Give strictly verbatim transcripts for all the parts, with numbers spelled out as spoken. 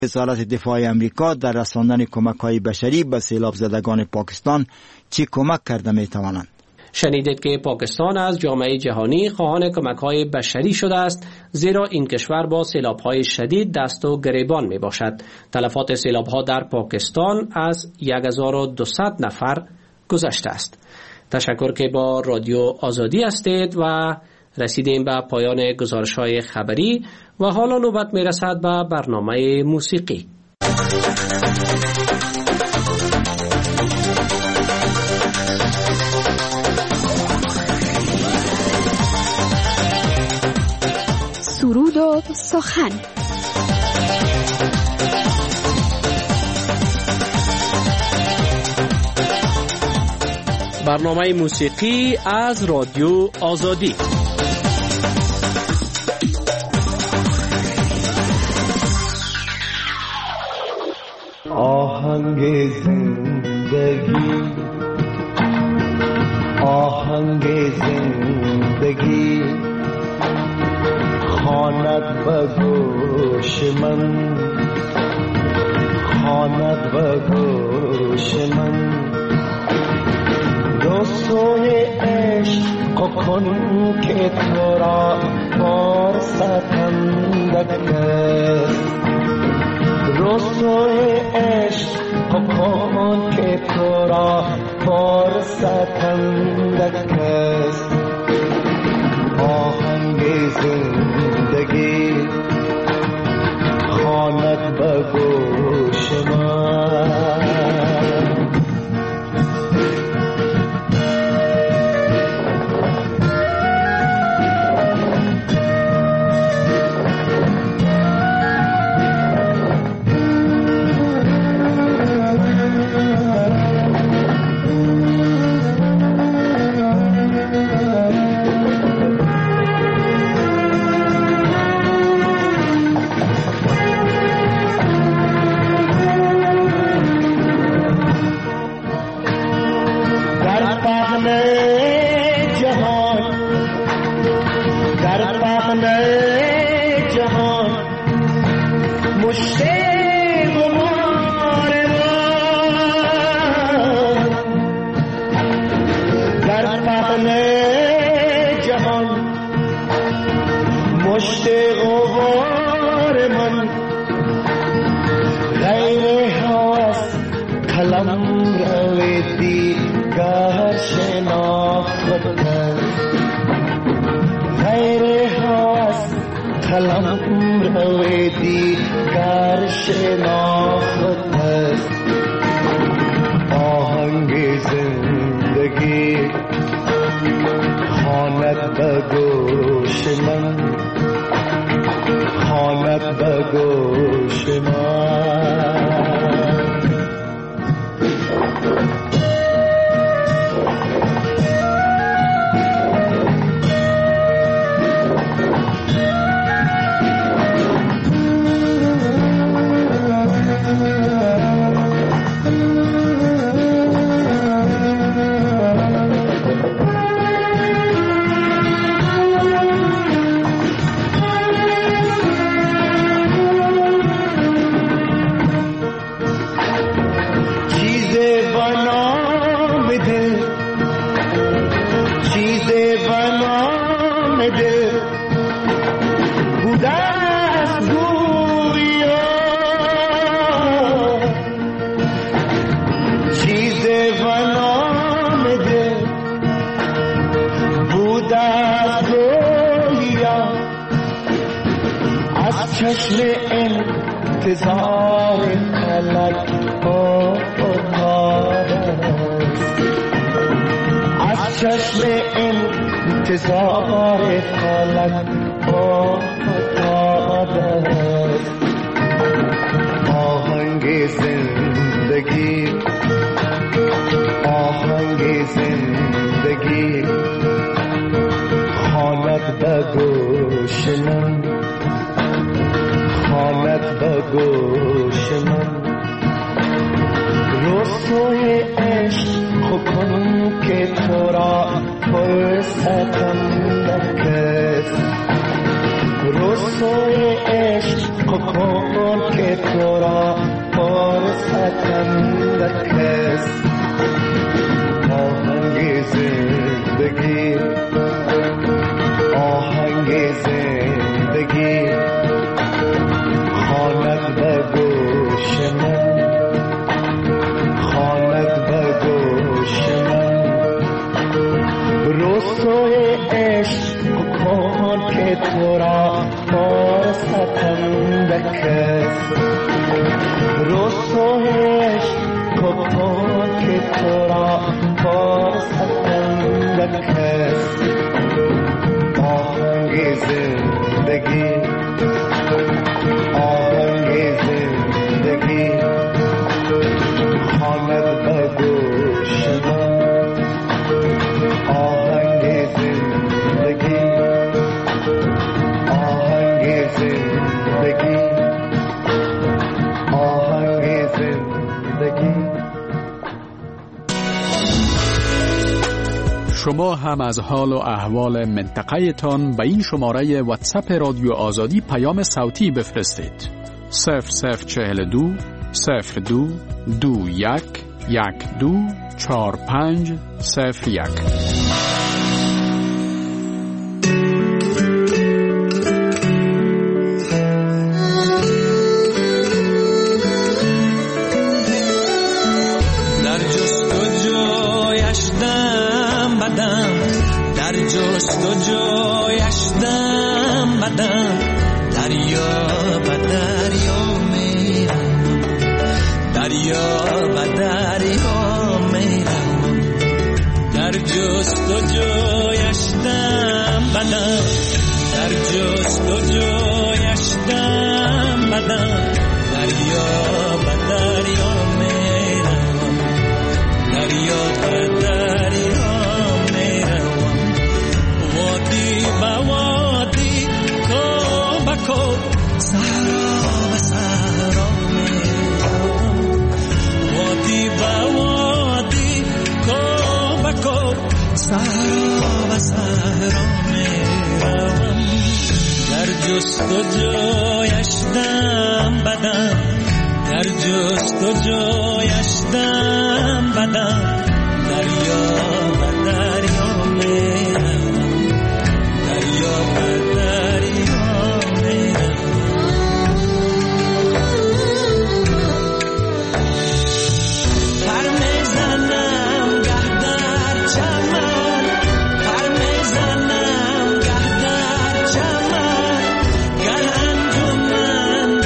وزارت دفاع امریکا در رساندن کمک‌های بشری به سیلاب زدگان پاکستان چه کمک کرده می‌توانند؟ شنیدید که پاکستان از جامعه جهانی خواهان کمک‌های بشری شده است، زیرا این کشور با سیلاب‌های شدید دست و گریبان می‌باشد. تلفات سیلاب‌ها در پاکستان از هزار و دویست نفر گذشته است. تشکر که با رادیو آزادی هستید و رسیدیم به پایان گزارش‌های خبری و حالا نوبت می‌رسد به برنامه موسیقی. سرود و سخن. برنامه موسیقی از رادیو آزادی. آهنگ زندگی، آهنگ زندگی خواند به گوش من، خواند به گوش من. رسوی عشق کن که تو را فرصتندک است، رسوی عشق کن که تو را فرصتندک است. آهنگ زندگی خواند به گوش من. رسوی عشق کن که تو را پارستم بکس آهنگ زندگی آهنگ زندگی خواند به گوش من خواند به گوش من رسوی عشق کن که تو را پارستم بکس رسوی عشق کن که تو را پارستم بکس آهنگ زندگی آهنگ زندگی خواند به گوش من آهنگ زندگی آهنگ زندگی آهنگ زندگی. شما هم از حال و احوال منطقه تان به این شماره واتساپ رادیو آزادی پیام صوتی بفرستید. صفر صفر چهل دو صفر دو دو یک یک دو چهار پنج صفر یک.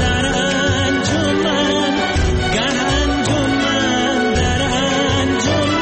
Anjuman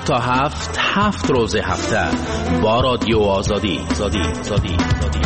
هفت تا هفت هفت روز هفته با رادیو آزادی زادی زادی زادی.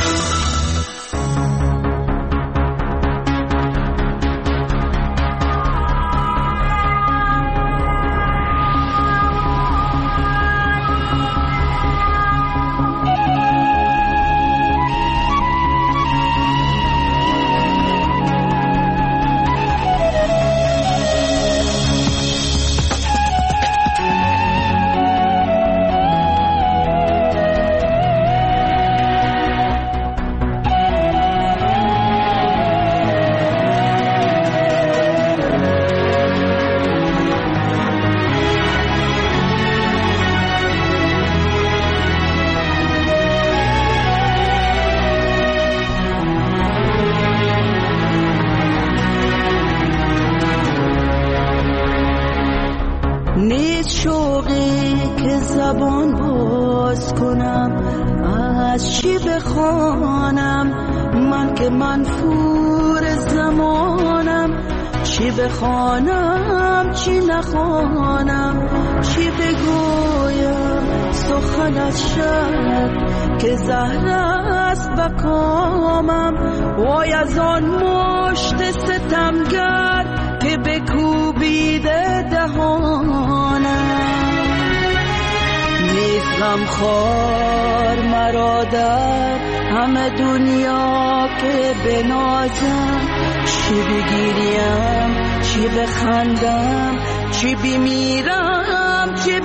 بخوانم چی نخوانم، چی بگویم سخن از شب که زهر است و کامم. وای از آن مشت ستمگر که بکوبیده دهانم. نیست غمخوار مرا در همه دنیا که بنازم، چی بگیریم چی بخندم، چی بمیرم چی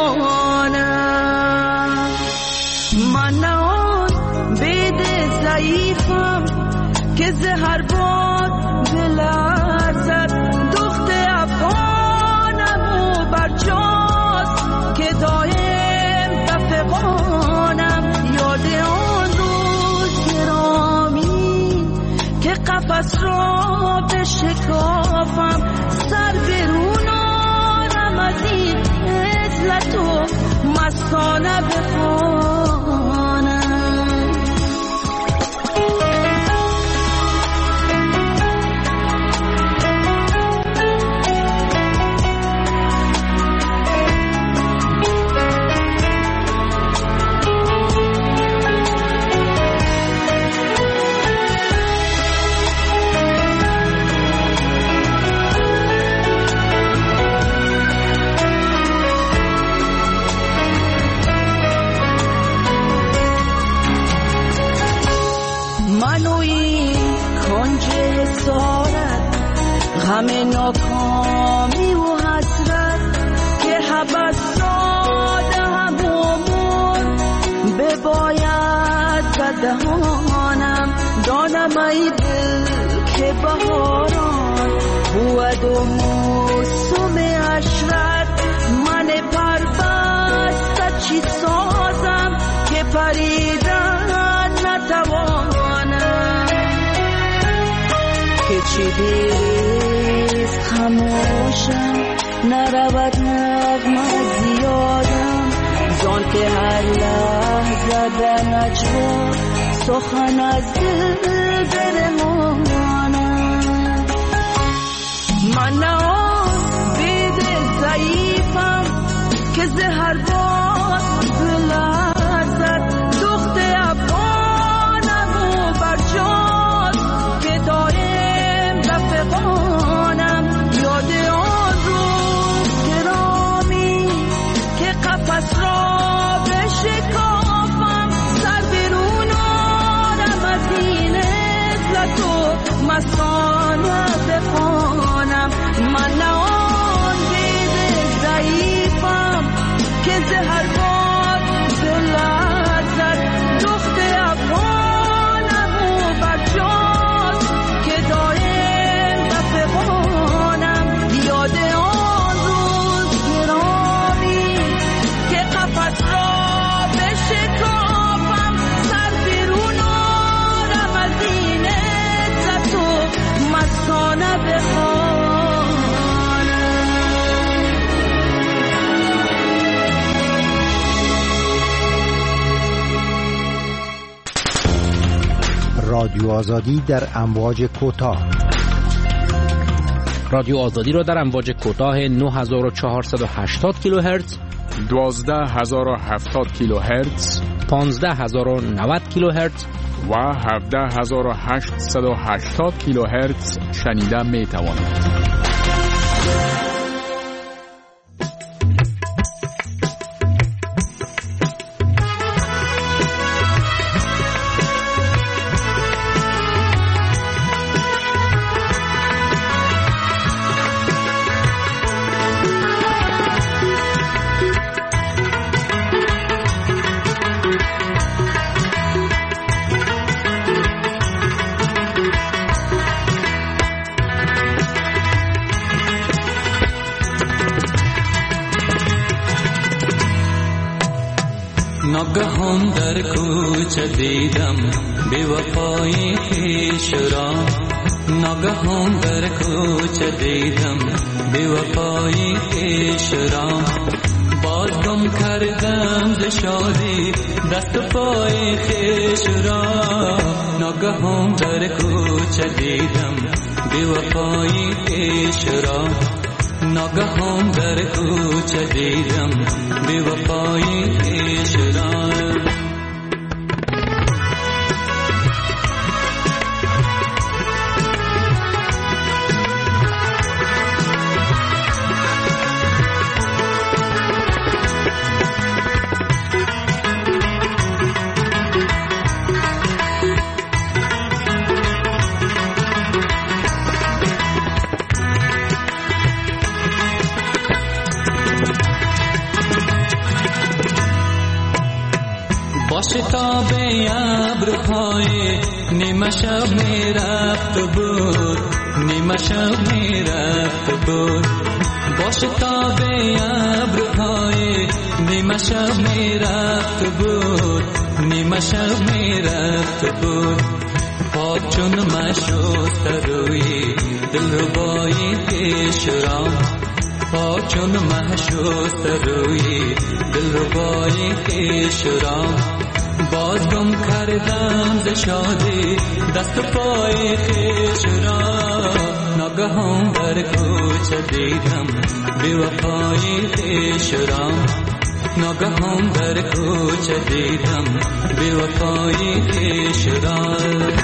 بمانم. من نه آن بید ضعیفم که زهر باد بلرزد، دخت افغانم و برجاست که دایم بفغانم. یاد آن روز گرامی که قفس را به شکافم، سر برون آرم از این عزلت و مستانه بخوانم. همه ناکامی و حسرت که حبس داده همون بباید بدهانم. دانم ای دل که بهاران بود و موسم عشرت، من پربسته چی سازم که پریدن نتوانم. که چی دیست خموشم نرود نغمه زیادم، زان که هر لحظه در نجوا سخن از دل برمانم. من نه آن بید ضعیفم که زهر باد بلرزد، دخت افغانم و برجاست که دایم بفغانم. یاد آن روز گرامی که قفس را به شکافم، سر برون آرم از این عزلت و مستانه بخوانم. من نه آن دید ضعیفم که زهر باد بلرزد، دخت افغانم و برجاست که دایم بفغانم. یاد آن روز گرامی که قفس را به شکافم، سر برون آرم از این عزت و مستانه بخوانم. رادیو آزادی در امواج کوتاه. رادیو آزادی را در امواج کوتاه نه هزار و چهارصد و هشتاد کیلوهرتز دوازده هزار و هفتاد کیلو هرتز، پانزده هزار و نود کیلو هرتز و هفده هزار و هشتصد و هشتاد کیلو هرتز شنیده می توانید. ناگهان در کوچه دیدم بی وفایی خویش را، ناگهان در کوچه دیدم بی وفایی خویش را، باز گم کردم ز شادی دست پای خویش را، ناگهان در کوچه دیدم بی وفایی خویش را، ناگهان در کوچه دیدم بی وفایی خویش را. شتاب ابرهای نیمه شب می رفت بود، نیمه شب می رفت بود، با شتاب ابرهای نیمه شب می رفت بود، نیمه شب می رفت بود، پاک چون مشوست روی دلربای خویش را، پاک چون مشوست روی دلربای خویش را، باز گم کردم ز شادی دست پای خویش را، ناگهان در کوچه دیدم بی وفایی خویش را، ناگهان در کوچه دیدم بی وفایی خویش را.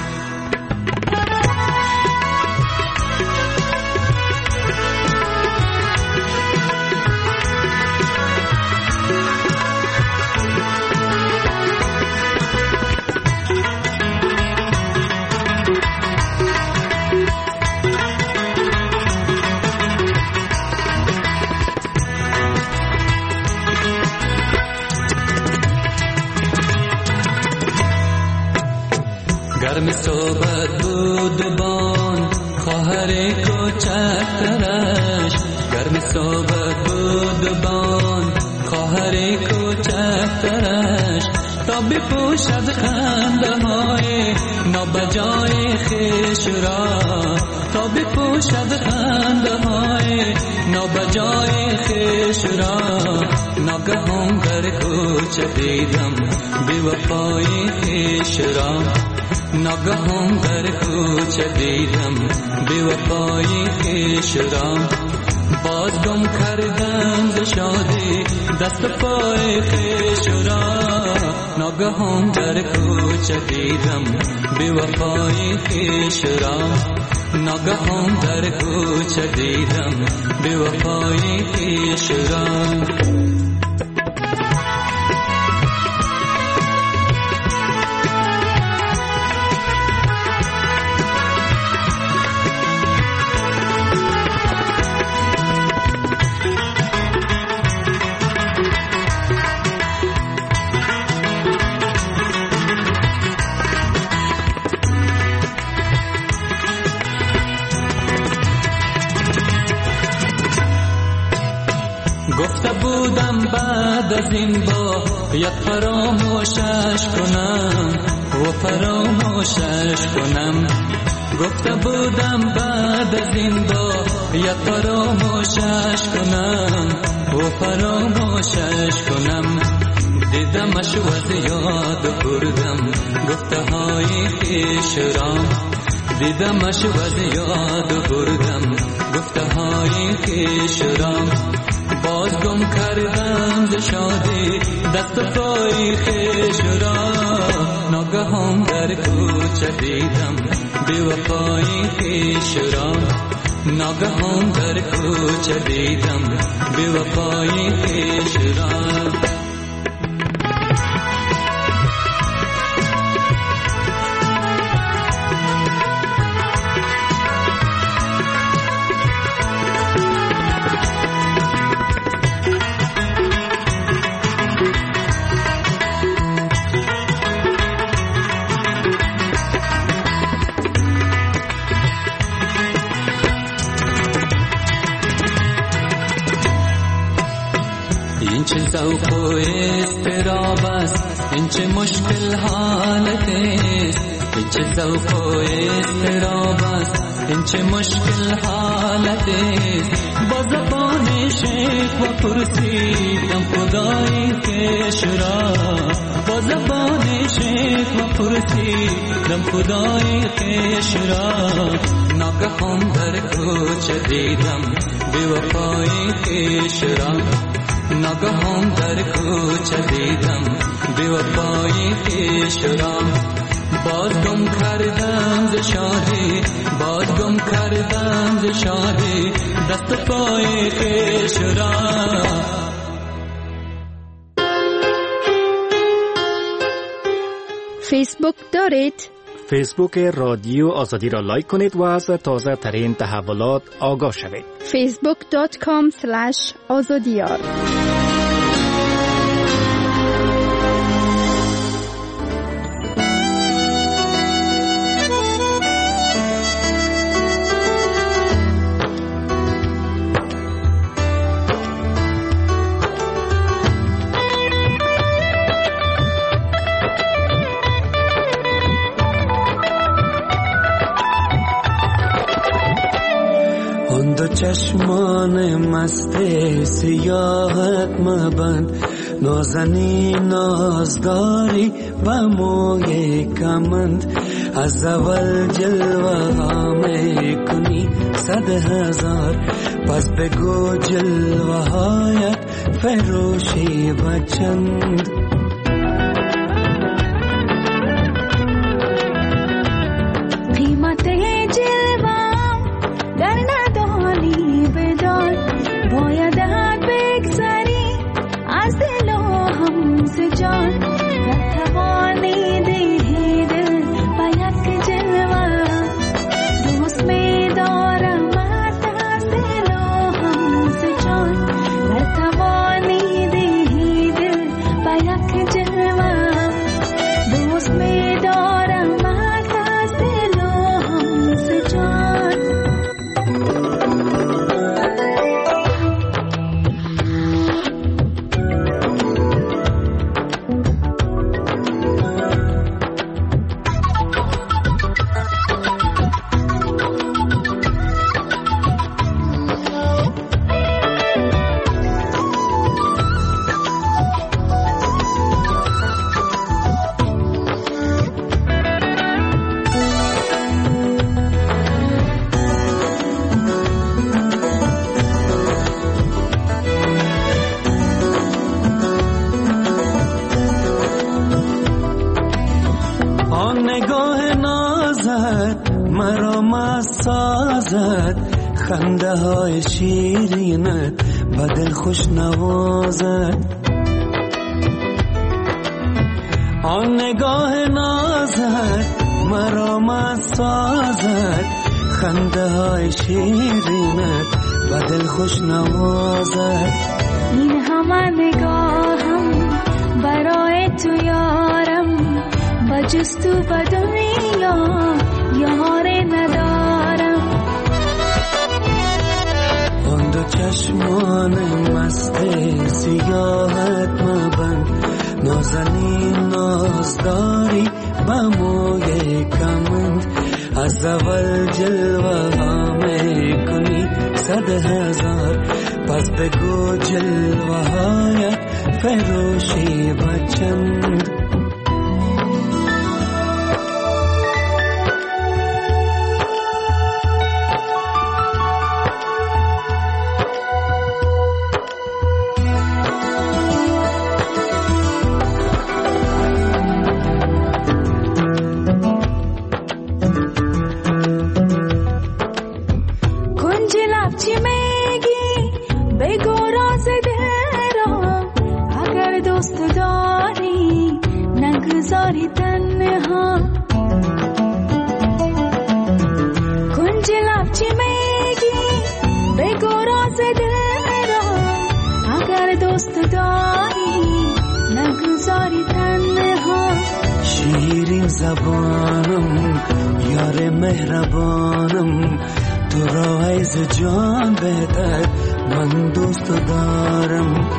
گرم صحبت بود بان خواهر کوچکترش، گرم صحبت بود بان خواهر کوچکترش، تا بپوشد خنده های نابجای خویش را، تا بپوشد خنده های نابجای خویش را، ناگهان در کوچه دیدم بی وفایی خویش را، ناگهان در کوچه دیدم بی وفایی خویش را، باز گم کردم ز شادی دست پای خویش را، ناگهان در کوچه دیدم بی وفایی خویش را، ناگهان در کوچه دیدم بی وفایی خویش را. گفته بودم بعد از این با یک فراموشش کنم و فراموشش کنم، گفته بودم بعد از این با یک فراموشش کنم و فراموشش کنم، دیدمش و از یاد بردم گفته های خویش را، دیدمش و از یاد بردم گفته های خویش را، باز گم کردم ز شادی دست و پای خویش را، ناگهان در کوچه دیدم بی وفای خویش را، ناگهان در کوچه دیدم بی وفای خویش را. این چه ذوق و اضطراب است، این چه مشکل حالت است، این چه ذوق و اضطراب است، این چه مشکل حالت است. با زبان شیخ و پرسیدم خدای خویش را، با زبان شیخ و پرسیدم خدای خویش را، ناگهان در کوچه دیدم بی وفای خویش را، ناگهان در کوچه دیدم بی وفای خویش را. باز گم کردم ز شادی، باز گم کردم ز شادی دست پای خویش را. فیسبوک دارید؟ فیسبوک رادیو آزادی را لایک کنید و از تازه ترین تحولات آگاه شوید. فیسبوک دات کام اسلش آزادیار. چشمان مست سیاحت مبند، نازنین نازداری و موی کمند، از اول جلوه ها می کنی صد هزار، پس بگو جلوه هایت فروشی و چند. قیمت جلوه در ندانی بدان، باید بگذری از دل و هم ز جان، نتوانی دهی دل با یک جلوه، دوست می دارم از دل و هم ز جان، نتوانی دهی دل با یک جلوه، دوست می دارم از دل و هم ز جان. خنده های شیرینت و دل خوش نوازد، آن نگاه نازت مرا مست سازد، خنده های شیرینت و دل خوش نوازد. این همه نگاهم برای تو یارم، با جز تو به دنیا یار ندارم. آن دو چشمان مست سیاحت مبند، نازنین نازداری با موی کمند، از اول جلوه ها می کنی صد هزار، پس بگو جلوه هایت فروشی و چند. چی میگی بگو راز دل را، اگر دوست داری نگذاری تنها. کنج لب چی میگی بگو راز دل را، اگر دوست داری نگذاری تنها. شیرین زبانم یار مهربانم، تو را از جان بهتر من دوست دارم.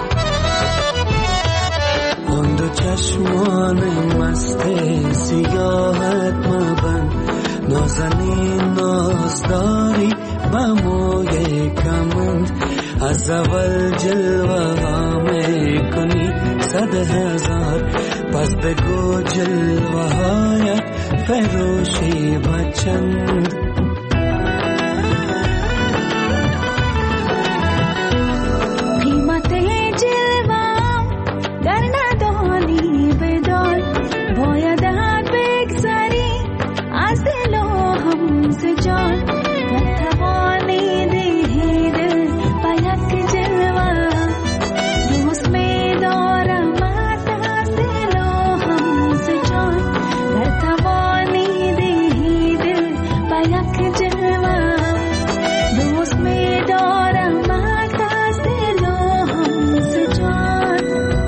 آن دو چشمان مست سیاهت مبند، نازنین نازداری با موی کمند. از اول جلوه ها می کنی صد هزار، پس بگو جلوه هایت فروشی بچند. قیمت جلوه در ندانی بدار، باید بگذری از دل و هم ز جان. در توانی دهی دل با یک جلوه، دوست می دارم از دل و هم ز جان. در توانی دهی دل با یک جلوه، دوست می دارم از دل و هم ز جان.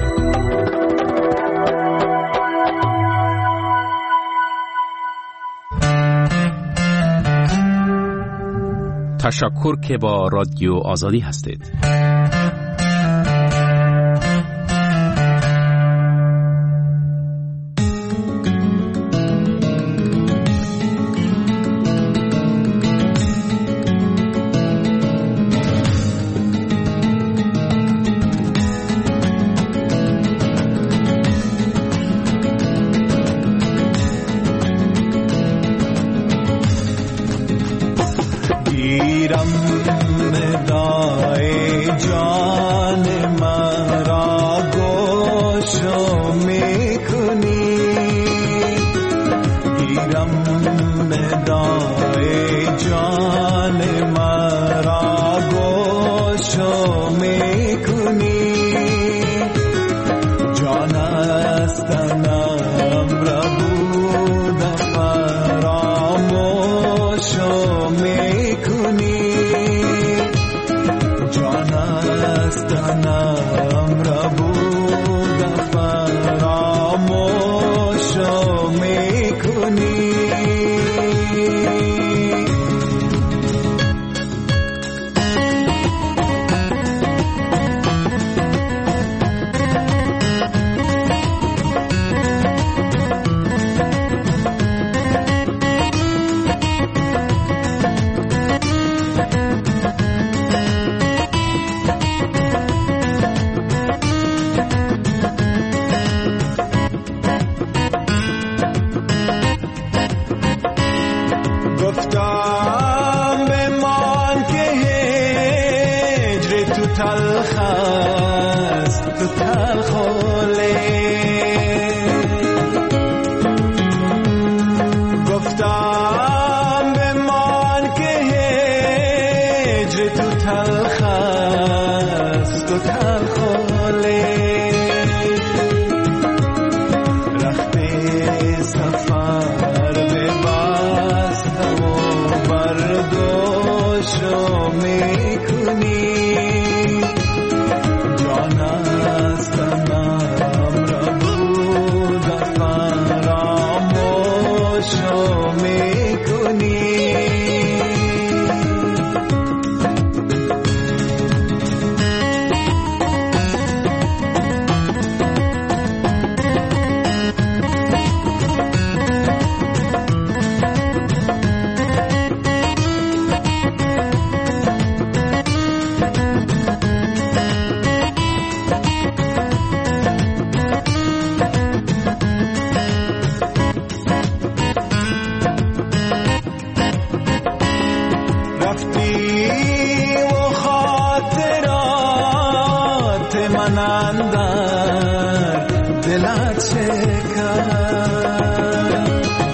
تشکر که با رادیو آزادی هستید.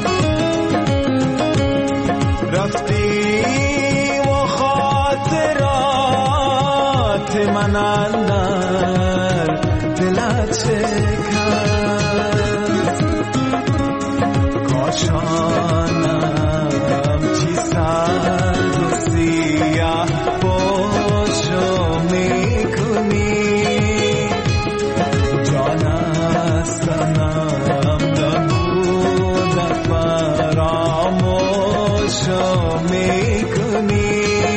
رفتی و خاطرات حیات من اندر دلت شکست کاشانم چی سرد و سیاه باشو میکنی جان استنم نبود فراموشو میکنی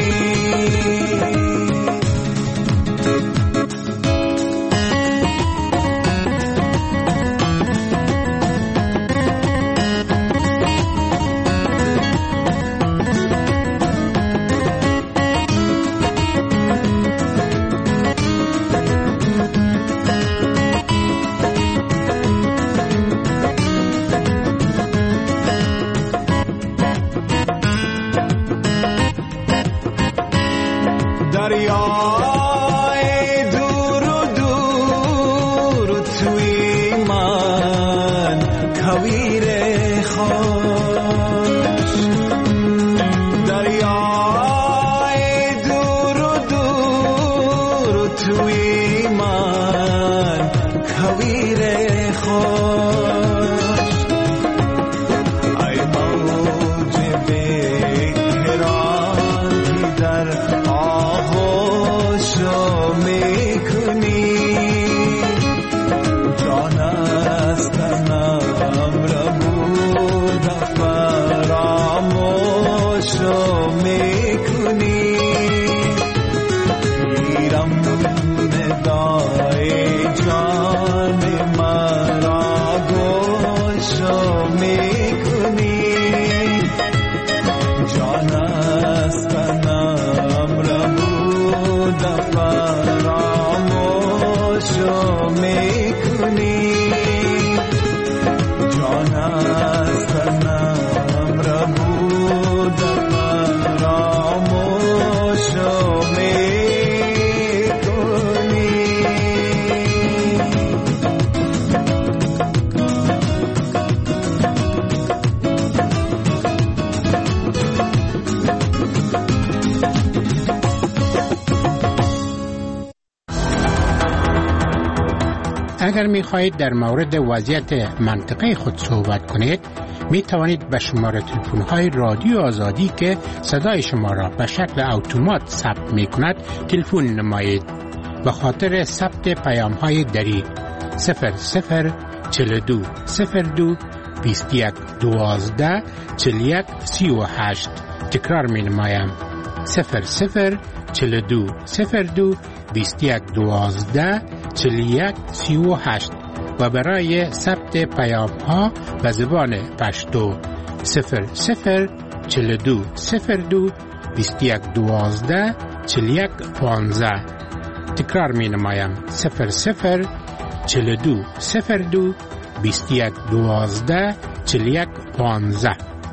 اگر می خواهید در مورد وضعیت منطقه خود صحبت کنید می توانید به شماره تلفن های رادیو آزادی که صدای شما را به شکل اتومات ثبت می کند تلفن نمایید. به خاطر ثبت پیام های دری صفر صفر چهل و دو صفر دو بیست و یک دوازده چهل و یک سی و هشت تکرار می نمایم صفر صفر چهل و دو صفر دو بیست و یک دوازده چهل و یک سی و هشت و برای ثبت پیام ها به زبان پشتو صفر صفر چهل و دو صفر دو بیست و یک دوازده چهل و یک پانزده تکرار می نمایم صفر صفر چهل و دو صفر دو بیست و یک دوازده چهل و یک پانزده.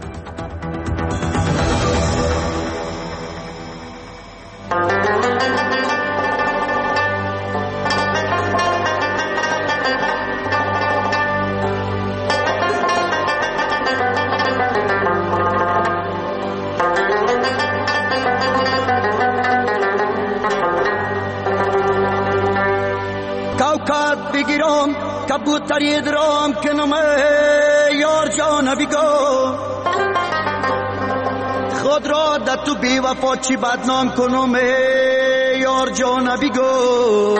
کبوتری درام کنم یار جان بگو خود را در تو بی وفا چی بدنام کنم یار جان بگو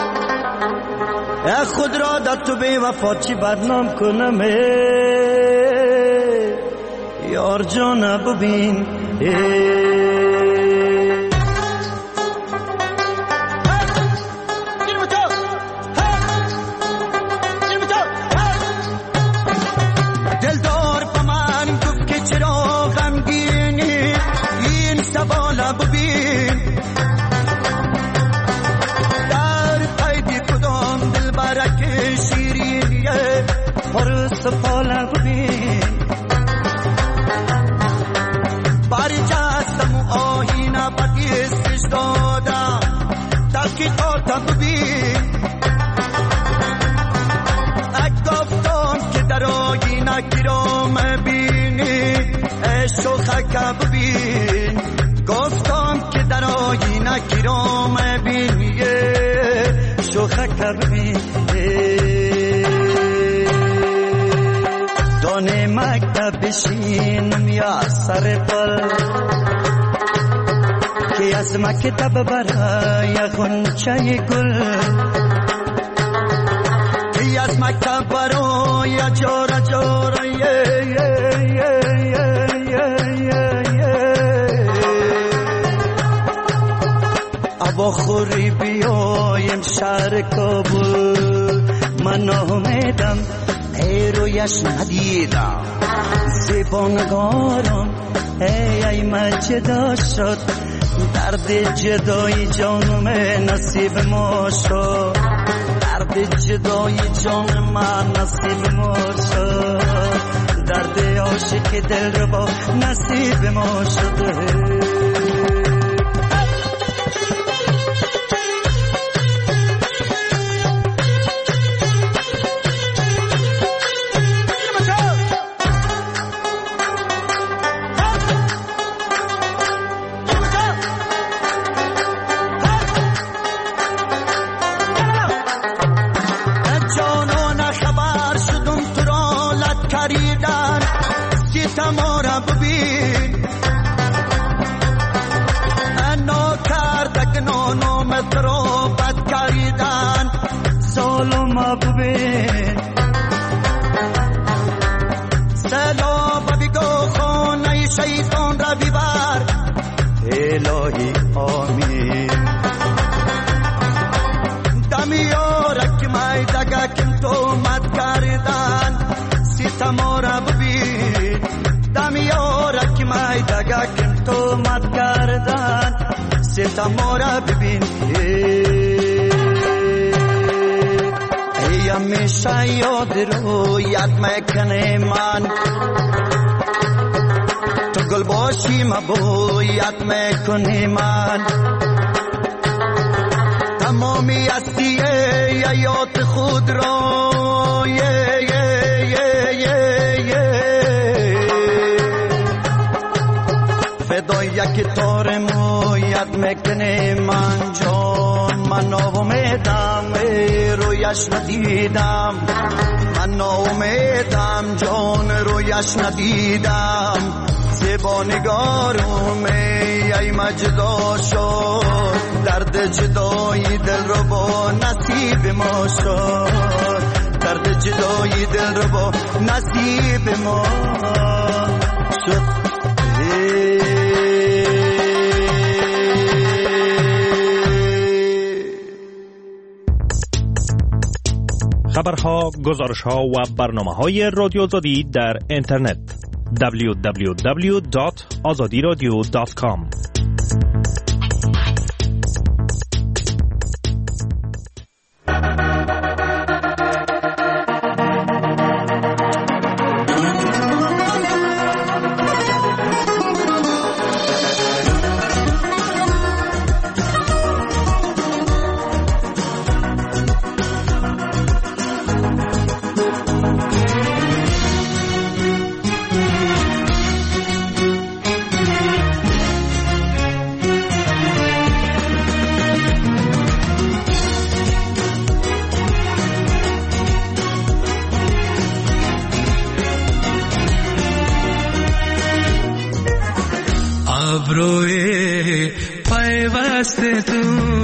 خود را در تو بی وفا چی بدنام کنم یار جان ببین Bari jasam سر پل که از مکتب برای غنچه گل که از مکتب برای جور جور ابا خوری بیایم شهر کابل من آمدم ای رویش ندیدم زبانگارم ای ای من جدا شد درد جدای جانم نصیب ما شد درد جدای جان من نصیب ما شد درد عاشق دل رو با نصیب ما شده الهی آمین دمیارک مای دگاکم تو مد کردن ستمارا ببین دمیارک مای دگاکم تو مد کردن ستمارا ببین ای همیشه یاد رو یاد میکنه من گل باشی مبویت میکنی من تمامی هستی یایات خود را یه یه یه یه یه فدای یک تار مویت میکنی من جان من ناامیدم رویش ندیدم من ناامیدم جان رویش ندیدم با نگارم ای مجدا شد درد جدای دل رو با نصیب ما شد درد جدای دل رو با نصیب ما شد خبرها، گزارشها و برنامه‌های رادیو آزادی در اینترنت دبلیو دبلیو دبلیو دات آزادی رادیو دات کام ابروی پیوست تو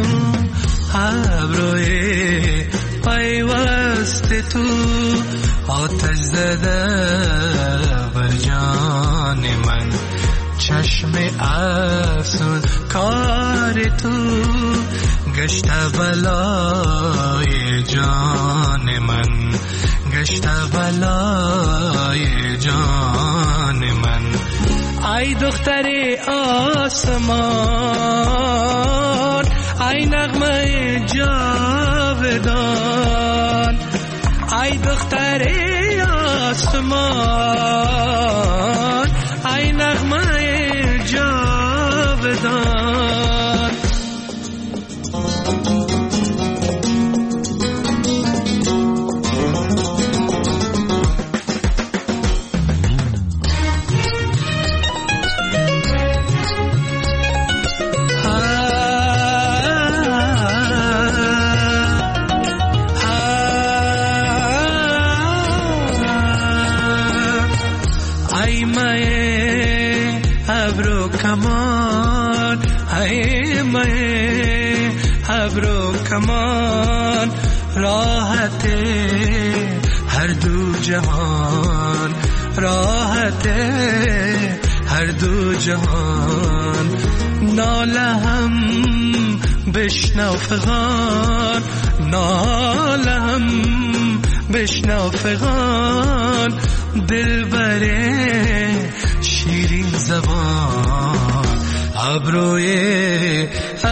ابروی پیوست تو آتش زده بر جان من چشم افسوس کار تو گشت بلای جان من گشت بلای جان من ای دختر آسمان ای نغمه جاودان ای دختر آسمان ای نغمه جاودان مه ابرو کمان راحت هر دو جهان راحت هر دو جهان ناله هم بشنو فغان ناله هم بشنو فغان دل بره شیرین زبان ابروی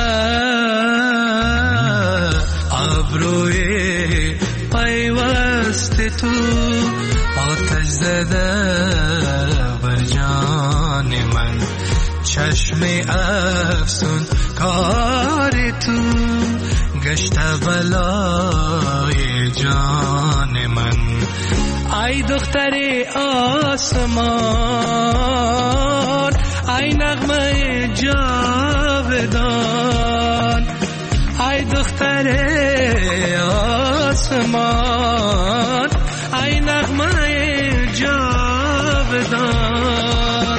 ابروی پیوست تو آتش زده بر جان من چشم افسون کار تو گشت بلای جان من ای دختر آسمان ای نغمه جاودان ای دختر آسمان ای نغمه جاودان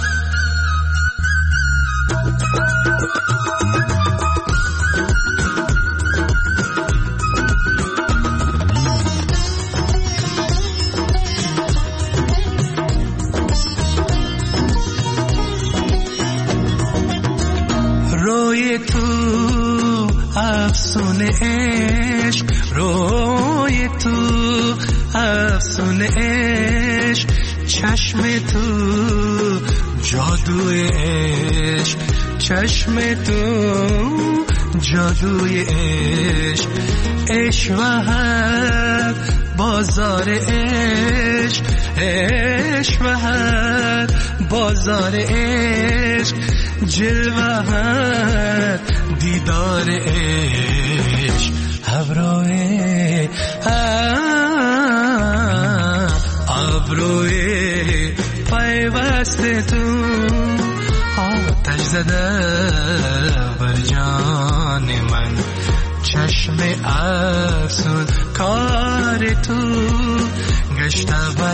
روی تو افسون عشق روی تو افسون عشق چشم تو جادوی عشق چشم تو جادوی عشق عشق و هر بازار عشق عشق و هر بازار عشق جلوه هر دیدار عشق ابروی ابروی پیوست تو آتش زده بر جان من چشم افسون کار تو گشت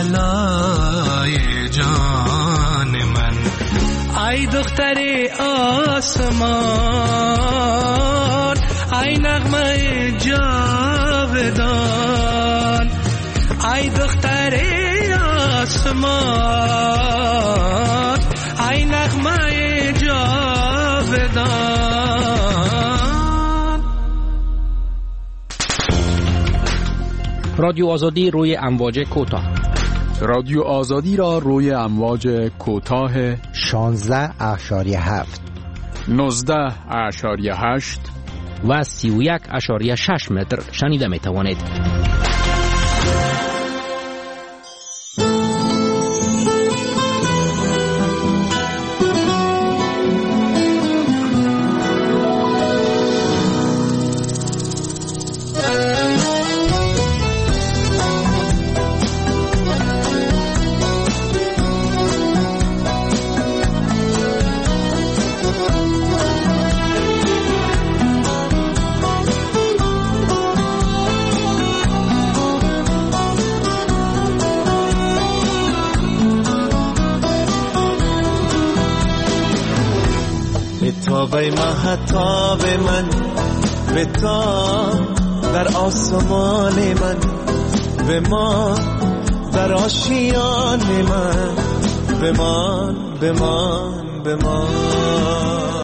بلای جان من ای دختر آسمان ای نغمه جاودان ای دختر آسمان ای نغمه جاودان. رادیو آزادی روی امواج کوتاه. رادیو آزادی را روی امواج کوتاه شانزده اشاریه هفت نوزده اشاریه هشت و سی و یک اشاریه شش متر شنیده می توانید. به مهتاب من به تا در آسمان من به ما در آشیان من به ما به ما به ما